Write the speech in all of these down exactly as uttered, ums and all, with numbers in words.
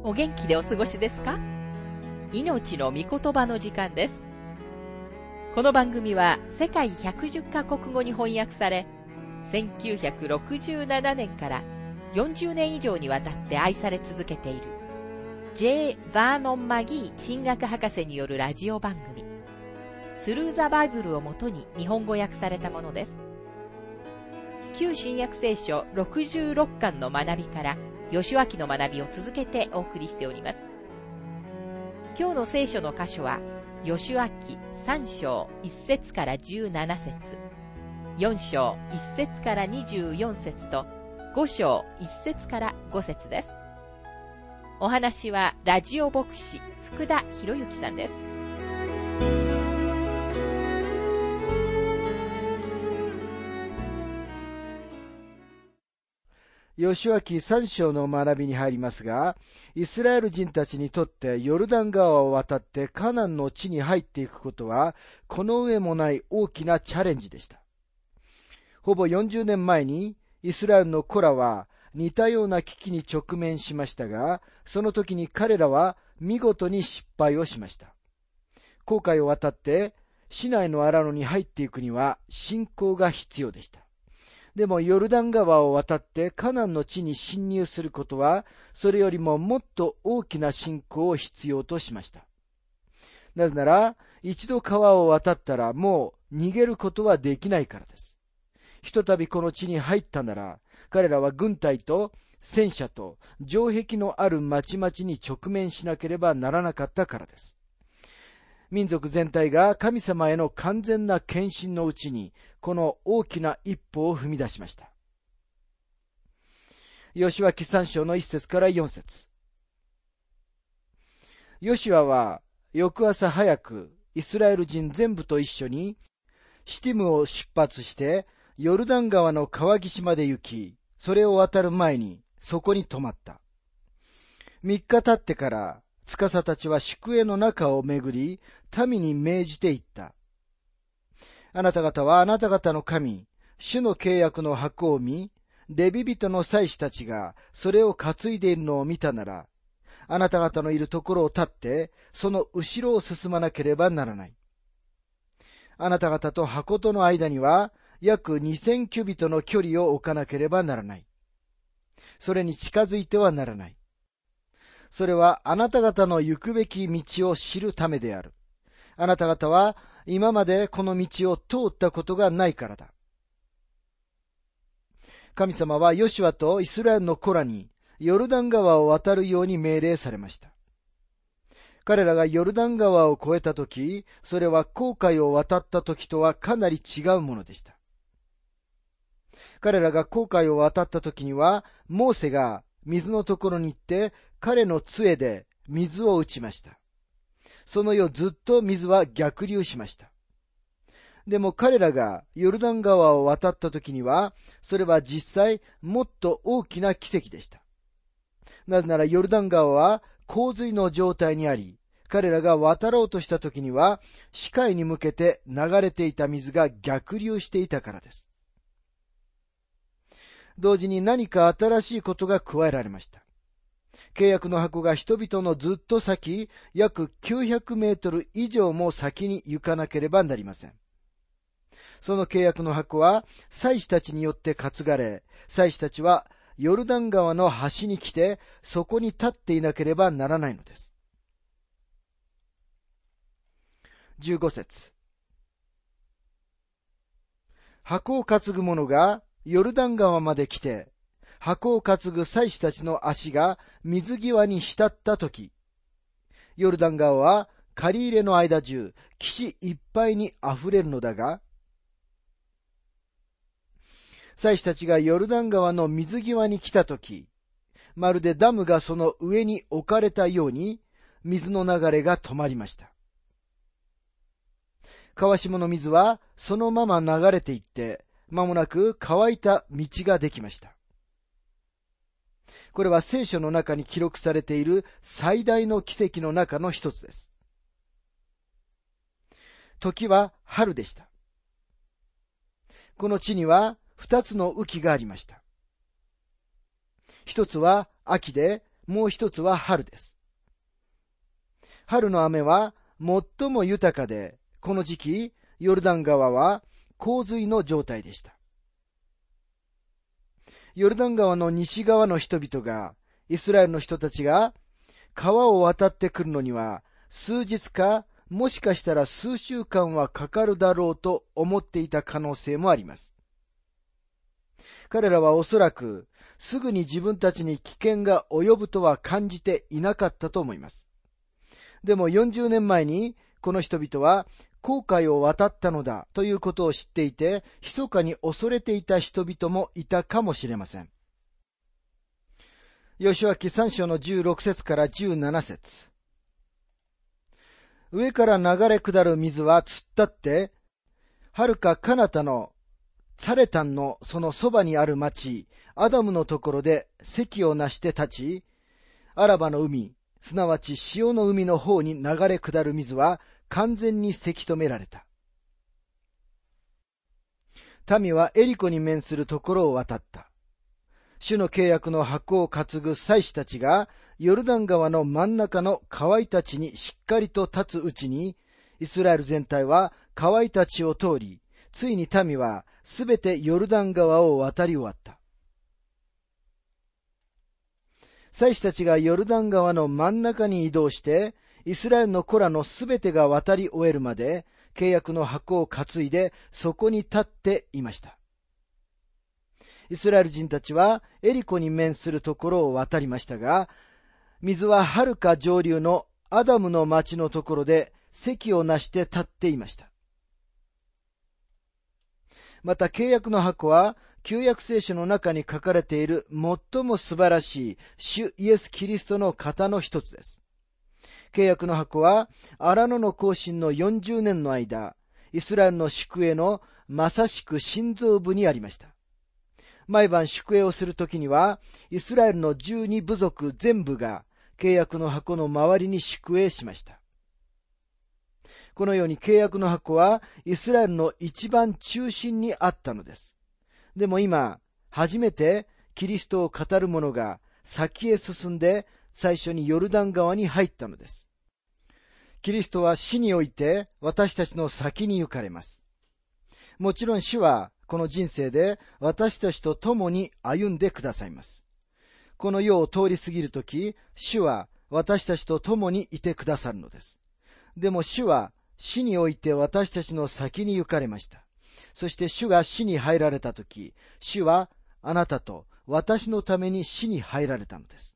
お元気でお過ごしですか？命の御言葉の時間です。この番組は世界ひゃくじゅっカ国語に翻訳され、せんきゅうひゃくろくじゅうななねんからよんじゅうねん以上にわたって愛され続けている J. バーノン・マギー神学博士によるラジオ番組スルー・ザ・バイブルをもとに日本語訳されたものです。旧新約聖書ろくじゅうろっかんの学びからヨシュア記の学びを続けてお送りしております。今日の聖書の箇所はヨシュア記さん章いち節からじゅうなな節、よん章いち節からにじゅうよん節とご章いち節からご節です。お話はラジオ牧師福田博之さんです。 ヨシュア記さん章の学びに入りますが、イスラエル人たちにとってヨルダン川を渡ってカナンの地に入っていくことは、この上もない大きなチャレンジでした。ほぼよんじゅうねんまえにイスラエルの子らは似たような危機に直面しましたが、その時に彼らは見事に失敗をしました。紅海を渡って市内の荒野に入っていくには信仰が必要でした。でもヨルダン川を渡ってカナンの地に侵入することは、それよりももっと大きな信仰を必要としました。なぜなら、一度川を渡ったらもう逃げることはできないからです。ひとたびこの地に入ったなら、彼らは軍隊と戦車と城壁のある町々に直面しなければならなかったからです。民族全体が神様への完全な献身のうちに、この大きな一歩を踏み出しました。ヨシュア記さん章のいち節からよん節。ヨシュアは翌朝早くイスラエル人全部と一緒にシティムを出発してヨルダン川の川岸まで行き、それを渡る前にそこに泊まった。三日経ってから司たちは宿営の中を巡り、民に命じて言った。あなた方はあなた方の神、主の契約の箱を見、レビ人の祭司たちがそれを担いでいるのを見たなら、あなた方のいるところを立って、その後ろを進まなければならない。あなた方と箱との間には、約にせんキュビトの距離を置かなければならない。それに近づいてはならない。それはあなた方の行くべき道を知るためである。あなた方は今までこの道を通ったことがないからだ。神様はヨシュアとイスラエルの子らにヨルダン川を渡るように命令されました。彼らがヨルダン川を越えたとき、それは紅海を渡ったときとはかなり違うものでした。彼らが紅海を渡ったときには、モーセが水のところに行って彼の杖で水を打ちました。その夜ずっと水は逆流しました。でも彼らがヨルダン川を渡った時には、それは実際もっと大きな奇跡でした。なぜならヨルダン川は洪水の状態にあり、彼らが渡ろうとした時には、視界に向けて流れていた水が逆流していたからです。同時に何か新しいことが加えられました。契約の箱が人々のずっと先、約きゅうひゃくメートル以上も先に行かなければなりません。その契約の箱は祭司たちによって担がれ、祭司たちはヨルダン川の端に来て、そこに立っていなければならないのです。じゅうご節。箱を担ぐ者がヨルダン川まで来て、箱を担ぐ祭司たちの足が水際に浸ったとき、ヨルダン川は借り入れの間中、岸いっぱいに溢れるのだが、祭司たちがヨルダン川の水際に来たとき、まるでダムがその上に置かれたように、水の流れが止まりました。川下の水はそのまま流れていって、間もなく乾いた道ができました。これは聖書の中に記録されている最大の奇跡の中の一つです。時は春でした。この地には二つの雨季がありました。一つは秋で、 もう一つは春です。春の雨は最も豊かで、この時期、ヨルダン川は洪水の状態でした。ヨルダン川の西側の人々が、イスラエルの人たちが川を渡ってくるのには、数日か、もしかしたら数週間はかかるだろうと思っていた可能性もあります。彼らはおそらく、すぐに自分たちに危険が及ぶとは感じていなかったと思います。でもよんじゅうねんまえに、この人々は、紅海を渡ったのだということを知っていて、密かに恐れていた人々もいたかもしれません。ヨシュア記さん章のじゅうろく節からじゅうなな節。上から流れ下る水は突っ立って、はるか彼方のサレタンのそのそばにある町、アダムのところで堰をなして立ち、アラバの海、すなわち潮の海の方に流れ下る水は完全にせき止められた。民はエリコに面するところを渡った。主の契約の箱を担ぐ祭司たちが、ヨルダン川の真ん中の河合たちにしっかりと立つうちに、イスラエル全体は河合たちを通り、ついに民はすべてヨルダン川を渡り終わった。祭司たちがヨルダン川の真ん中に移動して、イスラエルの子らのすべてが渡り終えるまで、契約の箱を担いでそこに立っていました。イスラエル人たちはエリコに面するところを渡りましたが、水ははるか上流のアダムの町のところで堰をなして立っていました。また契約の箱は旧約聖書の中に書かれている最も素晴らしい主イエス・キリストの型の一つです。契約の箱は荒野の行進のよんじゅうねんの間、イスラエルの宿営のまさしく心臓部にありました。毎晩宿営をするときには、イスラエルのじゅうに部族全部が契約の箱の周りに宿営しました。このように契約の箱はイスラエルの一番中心にあったのです。でも今、初めてキリストを語る者が先へ進んで最初にヨルダン川に入ったのです。キリストは死において私たちの先に行かれます。もちろん主はこの人生で私たちと共に歩んでくださいます。この世を通り過ぎるとき、主は私たちと共にいてくださるのです。でも主は死において私たちの先に行かれました。そして主が死に入られたとき、主はあなたと私のために死に入られたのです。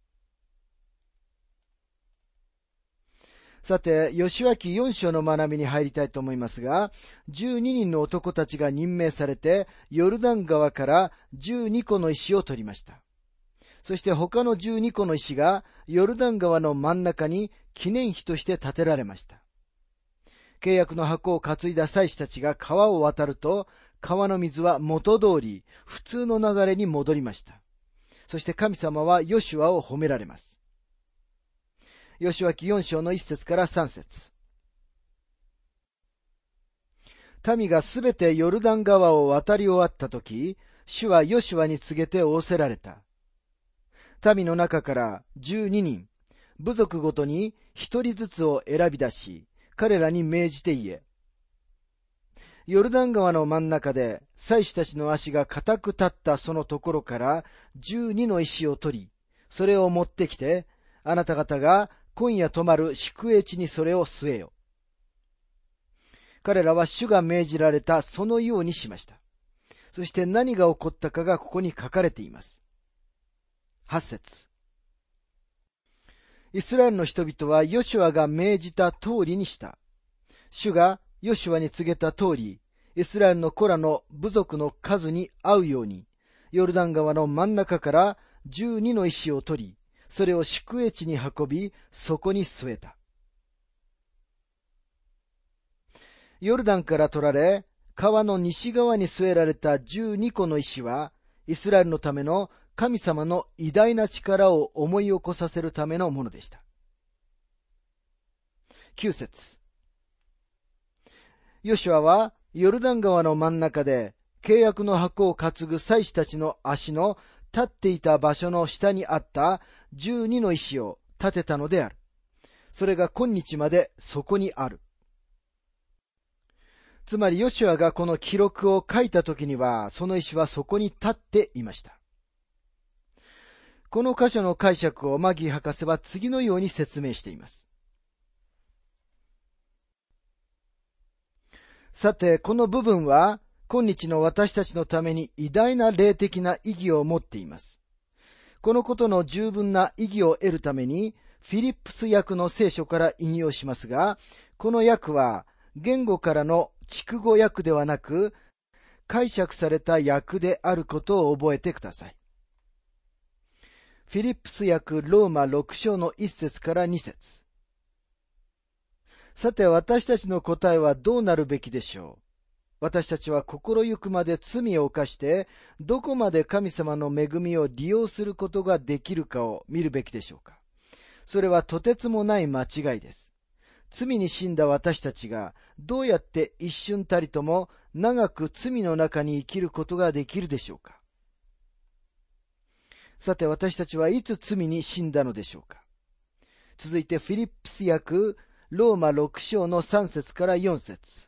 さて、ヨシュア記よん章の学びに入りたいと思いますが、じゅうににんの男たちが任命されて、ヨルダン川からじゅうにこの石を取りました。そして他のじゅうにこの石がヨルダン川の真ん中に記念碑として建てられました。契約の箱を担いだ祭司たちが川を渡ると、川の水は元通り普通の流れに戻りました。そして神様はヨシュアを褒められます。ヨシュア記よん章のいち節からさん節。民がすべてヨルダン川を渡り終わったとき、主はヨシュアに告げて仰せられた。民の中からじゅうににん、部族ごとに一人ずつを選び出し、彼らに命じて言え。ヨルダン川の真ん中で祭司たちの足が固く立ったそのところからじゅうにの石を取り、それを持ってきて、あなた方が今夜泊まる宿営地にそれを据えよ。彼らは主が命じられたそのようにしました。そして何が起こったかがここに書かれています。はち節。イスラエルの人々はヨシュアが命じた通りにした。主がヨシュアに告げた通り、イスラエルの子らの部族の数に合うように、ヨルダン川の真ん中からじゅうにの石を取り、それを宿営地に運び、そこに据えた。ヨルダンから取られ、川の西側に据えられたじゅうにこの石は、イスラエルのための神様の偉大な力を思い起こさせるためのものでした。きゅう節。ヨシュアはヨルダン川の真ん中で契約の箱を担ぐ祭司たちの足の立っていた場所の下にあったじゅうにの石を建てたのである。それが今日までそこにある。つまりヨシュアがこの記録を書いた時には、その石はそこに立っていました。この箇所の解釈をマギー博士は次のように説明しています。さて、この部分は今日の私たちのために偉大な霊的な意義を持っています。このことの十分な意義を得るために、フィリップス訳の聖書から引用しますが、この訳は言語からの筑語訳ではなく、解釈された訳であることを覚えてください。フィリップス訳ローマろく章のいっ節からに節。さて私たちの答えはどうなるべきでしょう。私たちは心ゆくまで罪を犯して、どこまで神様の恵みを利用することができるかを見るべきでしょうか。それはとてつもない間違いです。罪に死んだ私たちがどうやって一瞬たりとも長く罪の中に生きることができるでしょうか。さて私たちはいつ罪に死んだのでしょうか。続いてフィリップス訳ローマろく章のさん節からよん節。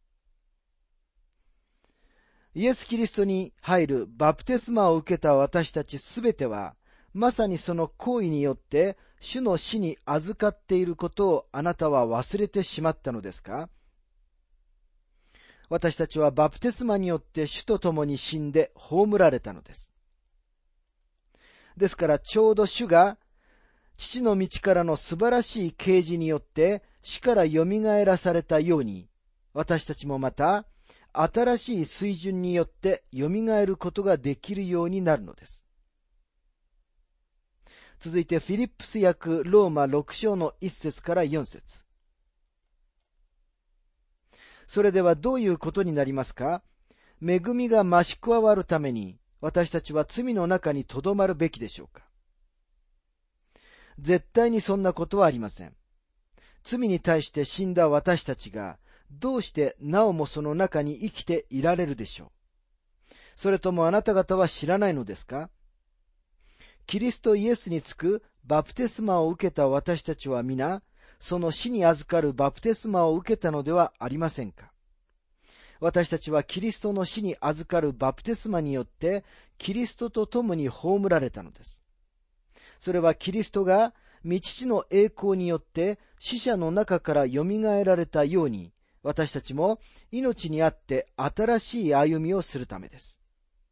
イエス・キリストに入るバプテスマを受けた私たちすべては、まさにその行為によって主の死に預かっていることをあなたは忘れてしまったのですか。私たちはバプテスマによって主と共に死んで葬られたのです。ですからちょうど主が父の道からの素晴らしい啓示によって死からよみがえらされたように、私たちもまた新しい水準によってよみがえることができるようになるのです。続いてフィリップス訳ローマろく章のいっ節からよん節。それではどういうことになりますか。恵みが増し加わるために私たちは罪の中にとどまるべきでしょうか。絶対にそんなことはありません。罪に対して死んだ私たちがどうしてなおもその中に生きていられるでしょう。それともあなた方は知らないのですか。キリストイエスにつくバプテスマを受けた私たちは皆、その死に預かるバプテスマを受けたのではありませんか。私たちはキリストの死に預かるバプテスマによってキリストと共に葬られたのです。それはキリストが御父の栄光によって死者の中からよみがえられたように、私たちも命にあって新しい歩みをするためです。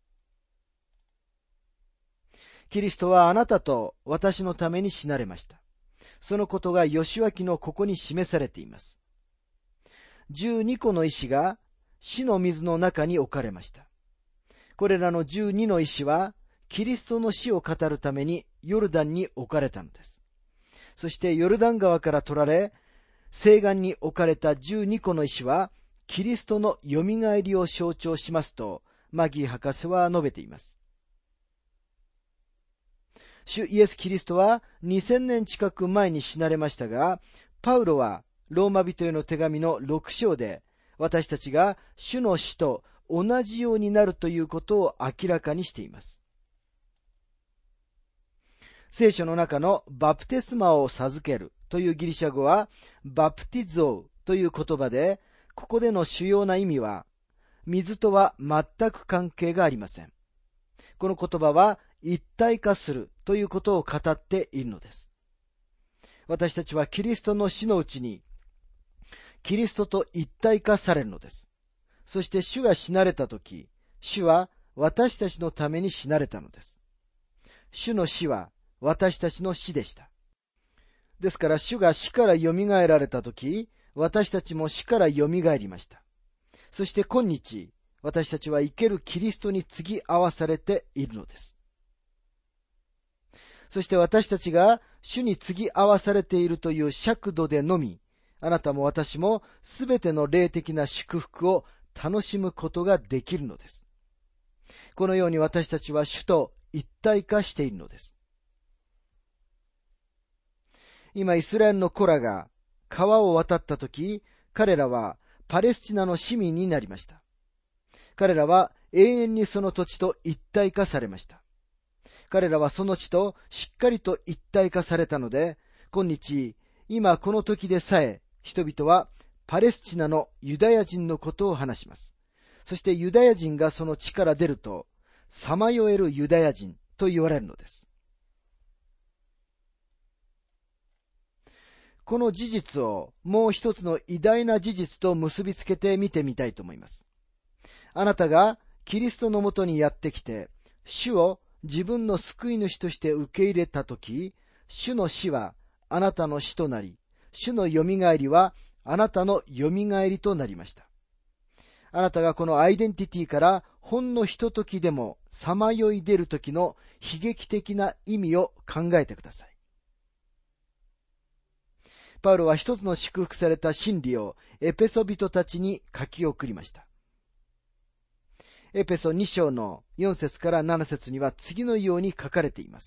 キリストはあなたと私のために死なれました。そのことがヨシュア記のここに示されています。じゅうにこの石が死の水の中に置かれました。これらのじゅうにの石はキリストの死を語るためにヨルダンに置かれたのです。そしてヨルダン川から取られ、西岸に置かれたじゅうにこの石はキリストのよみがえりを象徴しますと、マギー博士は述べています。主イエス・キリストはにせんねん近く前に死なれましたが、パウロはローマ人への手紙のろく章で、私たちが主の死と同じようになるということを明らかにしています。聖書の中のバプテスマを授けるというギリシャ語はバプティゾーという言葉で、ここでの主要な意味は水とは全く関係がありません。この言葉は一体化するということを語っているのです。私たちはキリストの死のうちにキリストと一体化されるのです。そして主が死なれたとき、主は私たちのために死なれたのです。主の死は私たちの死でした。ですから主が死からよみがえられたとき、私たちも死からよみがえりました。そして今日、私たちは生けるキリストに継ぎ合わされているのです。そして私たちが主に継ぎ合わされているという尺度でのみ、あなたも私もすべての霊的な祝福を楽しむことができるのです。このように私たちは主と一体化しているのです。今イスラエルの子らが川を渡ったとき、彼らはパレスチナの市民になりました。彼らは永遠にその土地と一体化されました。 彼らはその地としっかりと一体化されたので、今日、今この時でさえ、人々はパレスチナのユダヤ人のことを話します。そしてユダヤ人がその地から出ると、さまよえるユダヤ人と言われるのです。この事実をもう一つの偉大な事実と結びつけて見てみたいと思います。あなたがキリストのもとにやってきて、主を自分の救い主として受け入れたとき、主の死はあなたの死となり、主のよみがえりはあなたのよみがえりとなりました。あなたがこのアイデンティティからほんのひとときでもさまよい出るときの悲劇的な意味を考えてください。パウロは一つの祝福された真理をエペソ人たちに書き送りました。エペソに章のよん節からなな節には次のように書かれています。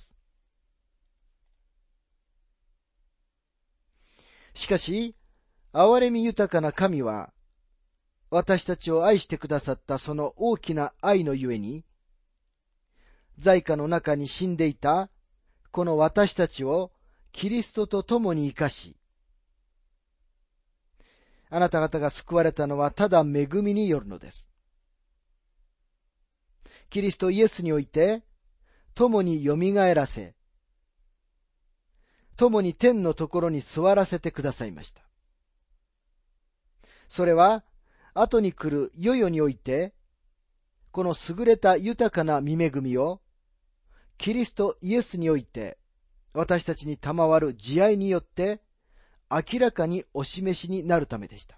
しかし、憐れみ豊かな神は、私たちを愛してくださったその大きな愛のゆえに、罪禍の中に死んでいたこの私たちをキリストと共に生かし、あなた方が救われたのはただ恵みによるのです。キリストイエスにおいて、共によみがえらせ、共に天のところに座らせてくださいました。それは、後に来る世々において、この優れた豊かな御恵みを、キリストイエスにおいて、私たちに賜る慈愛によって、明らかにお示しになるためでした。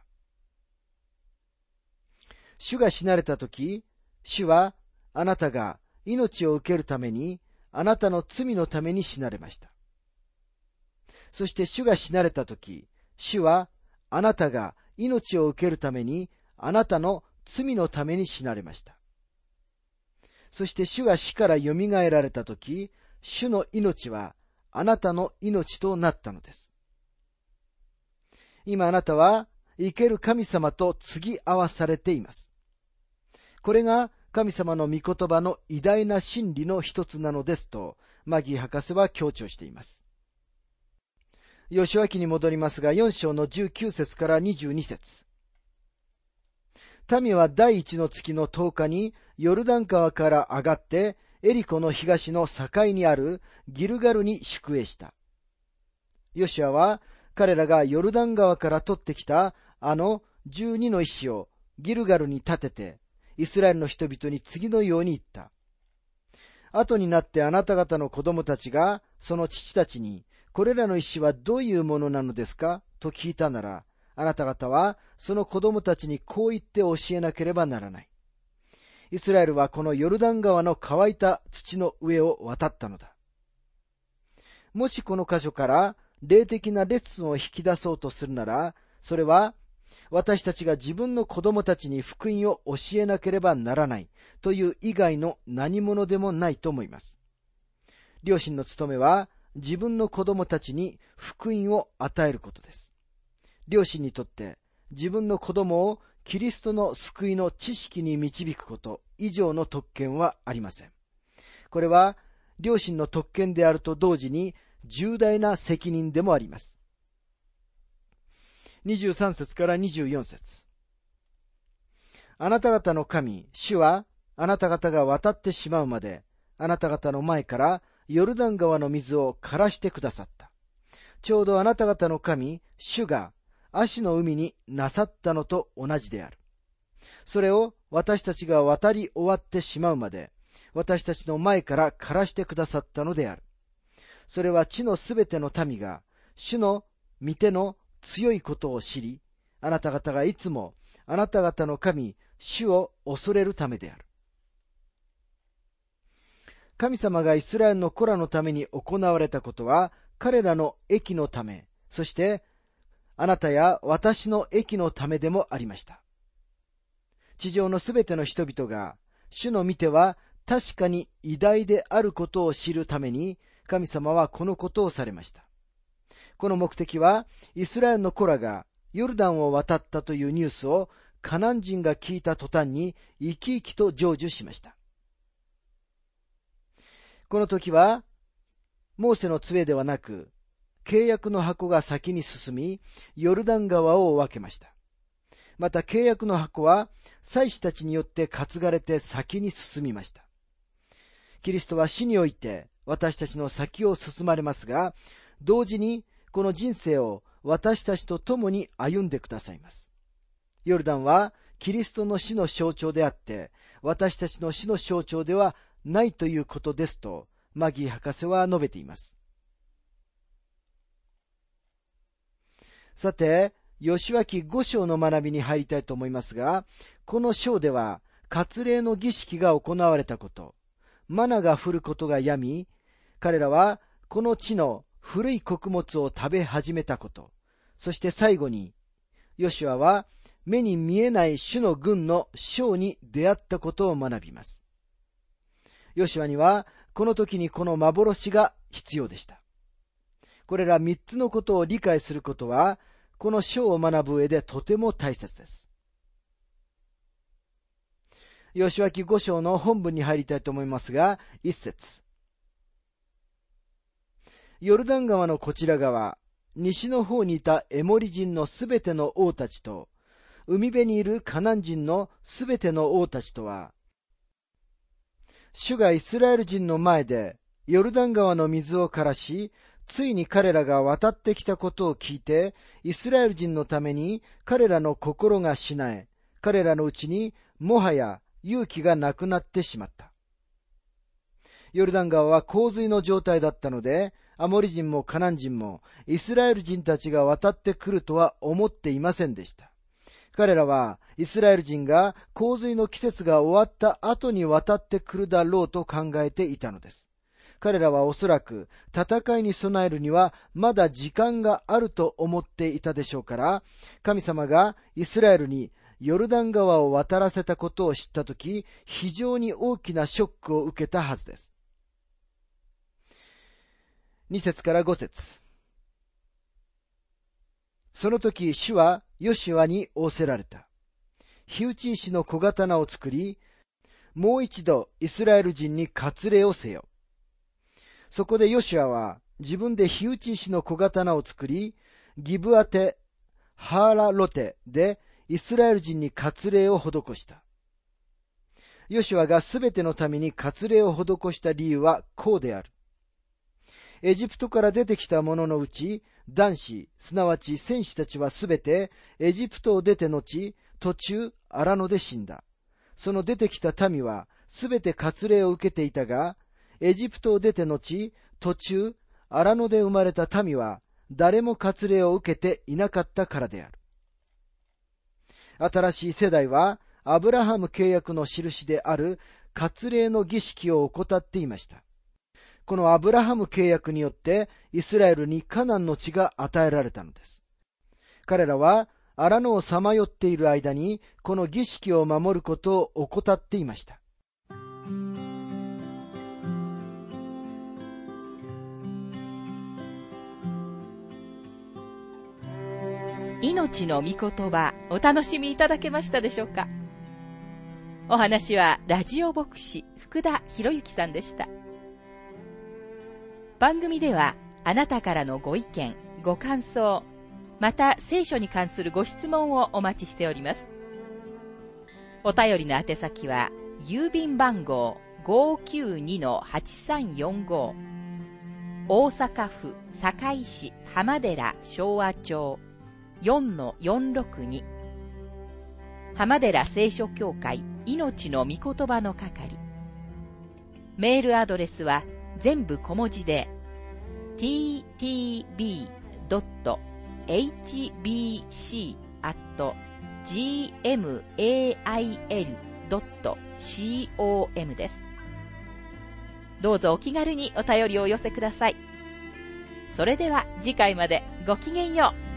主が死なれたとき、主はあなたが命を受けるために、あなたの罪のために死なれました。そして主が死なれたとき、主はあなたが命を受けるために、あなたの罪のために死なれました。そして主が死からよみがえられたとき、主の命はあなたの命となったのです。今あなたは生ける神様と継ぎ合わされています。これが神様の御言葉の偉大な真理の一つなのですと、マギー博士は強調しています。ヨシュア記に戻りますが、よん章のじゅうきゅう節からにじゅうに節。民は第一の月のとおかにヨルダン川から上がってエリコの東の境にあるギルガルに宿営した。ヨシュアは彼らがヨルダン川から取ってきたあのじゅうにの石をギルガルに立てて、イスラエルの人々に次のように言った。後になってあなた方の子供たちがその父たちに、これらの石はどういうものなのですかと聞いたなら、あなた方はその子供たちにこう言って教えなければならない。イスラエルはこのヨルダン川の乾いた土の上を渡ったのだ。もしこの箇所から霊的なレッスンを引き出そうとするなら、それは私たちが自分の子供たちに福音を教えなければならないという以外の何者でもないと思います。両親の務めは自分の子供たちに福音を与えることです。両親にとって自分の子供をキリストの救いの知識に導くこと以上の特権はありません。これは両親の特権であると同時に重大な責任でもあります。にじゅうさん節からにじゅうよん節。あなた方の神、主はあなた方が渡ってしまうまで、あなた方の前からヨルダン川の水を枯らしてくださった。ちょうどあなた方の神、主が葦の海になさったのと同じである。それを私たちが渡り終わってしまうまで、私たちの前から枯らしてくださったのである。それは地のすべての民が、主の御手の強いことを知り、あなた方がいつもあなた方の神、主を恐れるためである。神様がイスラエルの子らのために行われたことは、彼らの益のため、そしてあなたや私の益のためでもありました。地上のすべての人々が、主の御手は確かに偉大であることを知るために、神様はこのことをされました。この目的は、イスラエルの子らがヨルダンを渡ったというニュースをカナン人が聞いた途端に生き生きと成就しました。 この時は、モーセの杖ではなく、契約の箱が先に進み、ヨルダン川を分けました。また契約の箱は、祭司たちによって担がれて先に進みました。キリストは死において私たちの先を進まれますが、同時にこの人生を私たちと共に歩んでくださいます。ヨルダンはキリストの死の象徴であって、私たちの死の象徴ではないということですと、マギー博士は述べています。さて、吉脇五章の学びに入りたいと思いますが、この章では、割礼の儀式が行われたこと、マナが降ることがやみ、彼らはこの地の古い穀物を食べ始めたこと、そして最後に、ヨシュアは目に見えない主の軍の将に出会ったことを学びます。ヨシュアには、この時にこの幻が必要でした。これら三つのことを理解することは、この章を学ぶ上でとても大切です。吉脇五章の本文に入りたいと思いますが、一節。ヨルダン川のこちら側、西の方にいたエモリ人のすべての王たちと、海辺にいるカナン人のすべての王たちとは、主がイスラエル人の前でヨルダン川の水を枯らし、ついに彼らが渡ってきたことを聞いて、イスラエル人のために彼らの心がしなえ、彼らのうちにもはや勇気がなくなってしまった。ヨルダン川は洪水の状態だったので、アモリ人もカナン人もイスラエル人たちが渡ってくるとは思っていませんでした。彼らはイスラエル人が洪水の季節が終わった後に渡ってくるだろうと考えていたのです。彼らはおそらく戦いに備えるにはまだ時間があると思っていたでしょうから、神様がイスラエルにヨルダン川を渡らせたことを知ったとき、非常に大きなショックを受けたはずです。に節からご節。その時、主はヨシュアに仰せられた。火打ち石の小刀を作り、もう一度イスラエル人に割礼をせよ。そこでヨシュアは自分で火打ち石の小刀を作り、ギブアテ、ハーラロテでイスラエル人に割礼を施した。ヨシュアがすべての民に割礼を施した理由はこうである。エジプトから出てきた者のうち、男子、すなわち戦士たちはすべてエジプトを出て後、途中荒野で死んだ。その出てきた民はすべて割礼を受けていたが、エジプトを出て後、途中荒野で生まれた民は誰も割礼を受けていなかったからである。新しい世代はアブラハム契約の印である割礼の儀式を怠っていました。このアブラハム契約によってイスラエルにカナンの地が与えられたのです。彼らは荒野をさまよっている間にこの儀式を守ることを怠っていました。 命の御言葉、お楽しみいただけましたでしょうか。お話はラジオ牧師福田博之さんでした。番組ではあなたからのご意見、ご感想、また聖書に関するご質問をお待ちしております。お便りの宛先は郵便番号 ごーきゅうにのはちさんよんご 大阪府堺市浜寺昭和町 よんのよんろくに 浜寺聖書協会命の御言葉の係。メールアドレスは全部小文字で ティーティービードットエイチビーシーアットジーエムエーアイエルドットコム です。どうぞお気軽にお便りをお寄せください。それでは次回までごきげんよう。